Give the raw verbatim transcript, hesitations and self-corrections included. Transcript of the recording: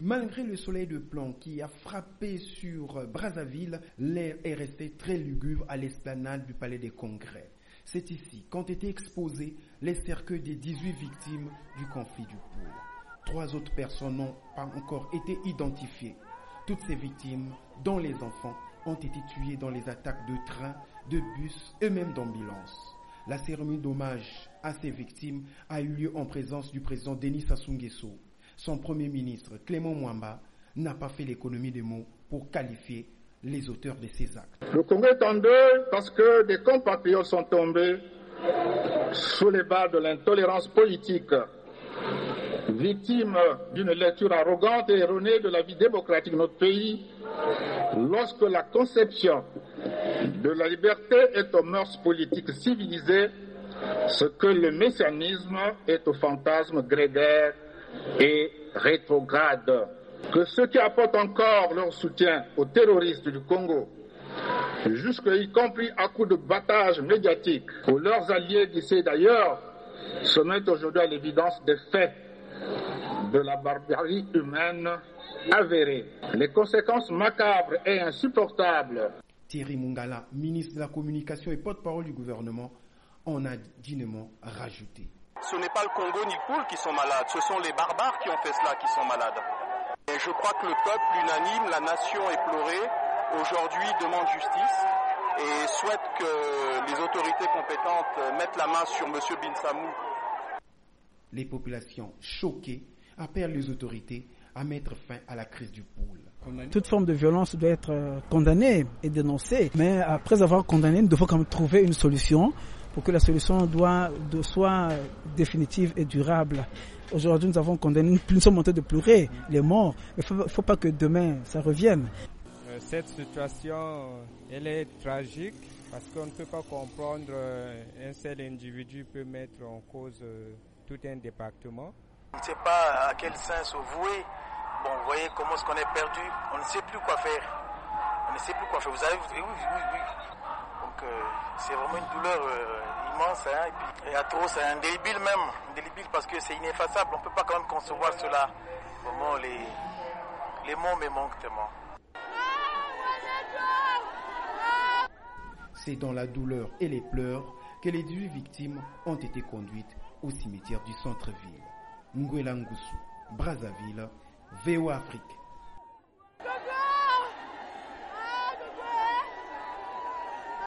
Malgré le soleil de plomb qui a frappé sur Brazzaville, l'air est resté très lugubre à l'esplanade du Palais des Congrès. C'est ici qu'ont été exposés les cercueils des dix-huit victimes du conflit du Poul. Trois autres personnes n'ont pas encore été identifiées. Toutes ces victimes, dont les enfants, ont été tuées dans les attaques de trains, de bus et même d'ambulances. La cérémonie d'hommage à ces victimes a eu lieu en présence du président Denis Sassou Nguesso. Son premier ministre, Clément Mwamba, n'a pas fait l'économie des mots pour qualifier les auteurs de ces actes. Le Congo est en deuil parce que des compatriotes sont tombés sous les balles de l'intolérance politique, victimes d'une lecture arrogante et erronée de la vie démocratique de notre pays, lorsque la conception de la liberté est aux mœurs politiques civilisées, ce que le messianisme est au fantasme grégaire et rétrograde. Que ceux qui apportent encore leur soutien aux terroristes du Congo, jusque y compris à coups de battage médiatique, ou leurs alliés d'ici et d'ailleurs, se mettent aujourd'hui à l'évidence des faits de la barbarie humaine avérée. Les conséquences macabres et insupportables. Thierry Mungala, ministre de la Communication et porte-parole du gouvernement, en a dignement rajouté. Ce n'est pas le Congo ni le Poul qui sont malades, ce sont les barbares qui ont fait cela qui sont malades. Et je crois que le peuple unanime, la nation éplorée, aujourd'hui demande justice et souhaite que les autorités compétentes mettent la main sur M. Bin Samou. Les populations choquées appellent les autorités à mettre fin à la crise du Poul. Toute forme de violence doit être condamnée et dénoncée, mais après avoir condamné, nous devons quand même trouver une solution pour que la solution doit, de, soit définitive et durable. Aujourd'hui, nous avons condamné, nous sommes en train de pleurer les morts. Il ne faut, faut pas que demain, ça revienne. Cette situation, elle est tragique parce qu'on ne peut pas comprendre un seul individu peut mettre en cause tout un département. On ne sait pas à quel sens se vouer. Bon, vous voyez comment est-ce qu'on est perdu. On ne sait plus quoi faire. On ne sait plus quoi faire. Vous avez, oui, oui, oui. Donc, euh, c'est vraiment une douleur euh, immense. Hein, et puis, et à trop, c'est indélébile même. Indélébile parce que c'est ineffaçable. On ne peut pas quand même concevoir cela. Vraiment, les, les mots me manquent tellement. C'est dans la douleur et les pleurs que les dix-huit victimes ont été conduites au cimetière du centre-ville. Nguela Ngusu, Brazzaville, V O Afrique.